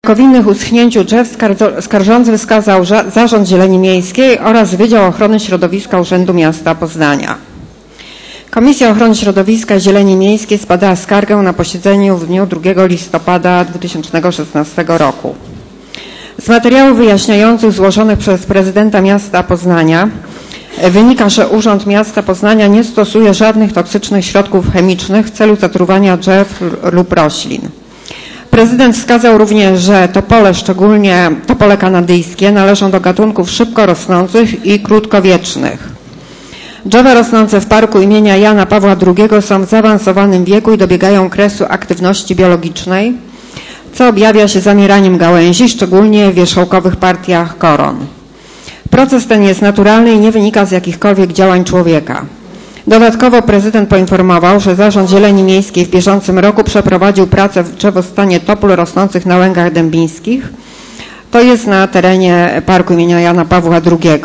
Jako winnych uschnięciu drzew skarżący wskazał Zarząd Zieleni Miejskiej oraz Wydział Ochrony Środowiska Urzędu Miasta Poznania. Komisja Ochrony Środowiska i Zieleni Miejskiej zbadała skargę na posiedzeniu w dniu 2 listopada 2016 roku. Z materiałów wyjaśniających złożonych przez prezydenta miasta Poznania wynika, że Urząd Miasta Poznania nie stosuje żadnych toksycznych środków chemicznych w celu zatruwania drzew lub roślin. Prezydent wskazał również, że topole, szczególnie topole kanadyjskie, należą do gatunków szybko rosnących i krótkowiecznych. Drzewa rosnące w parku imienia Jana Pawła II są w zaawansowanym wieku i dobiegają kresu aktywności biologicznej, co objawia się zamieraniem gałęzi, szczególnie w wierzchołkowych partiach koron. Proces ten jest naturalny i nie wynika z jakichkolwiek działań człowieka. Dodatkowo prezydent poinformował, że Zarząd Zieleni Miejskiej w bieżącym roku przeprowadził pracę w drzewostanie topól rosnących na Łęgach Dębińskich, to jest na terenie parku imienia Jana Pawła II.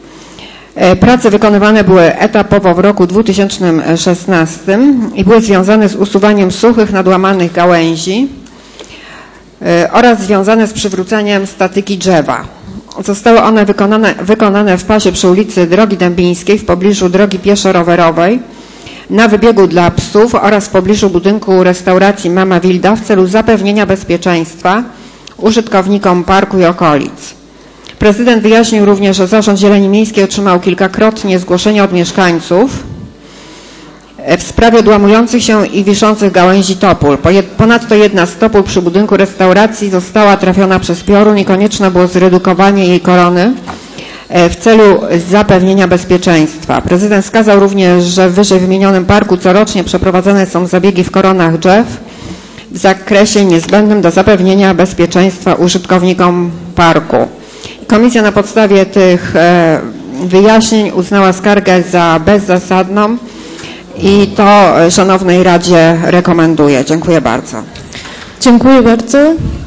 Prace wykonywane były etapowo w roku 2016 i były związane z usuwaniem suchych, nadłamanych gałęzi oraz związane z przywróceniem statyki drzewa. Zostały one wykonane w pasie przy ulicy Drogi Dębińskiej w pobliżu drogi pieszo-rowerowej, na wybiegu dla psów oraz w pobliżu budynku restauracji Mama Wilda w celu zapewnienia bezpieczeństwa użytkownikom parku i okolic. Prezydent wyjaśnił również, że Zarząd Zieleni Miejskiej otrzymał kilkakrotnie zgłoszenia od mieszkańców w sprawie odłamujących się i wiszących gałęzi topól. Ponadto jedna z topól przy budynku restauracji została trafiona przez piorun i konieczne było zredukowanie jej korony w celu zapewnienia bezpieczeństwa. Prezydent wskazał również, że w wyżej wymienionym parku corocznie przeprowadzane są zabiegi w koronach drzew w zakresie niezbędnym do zapewnienia bezpieczeństwa użytkownikom parku. Komisja na podstawie tych wyjaśnień uznała skargę za bezzasadną i to Szanownej Radzie rekomenduje. Dziękuję bardzo. Dziękuję bardzo.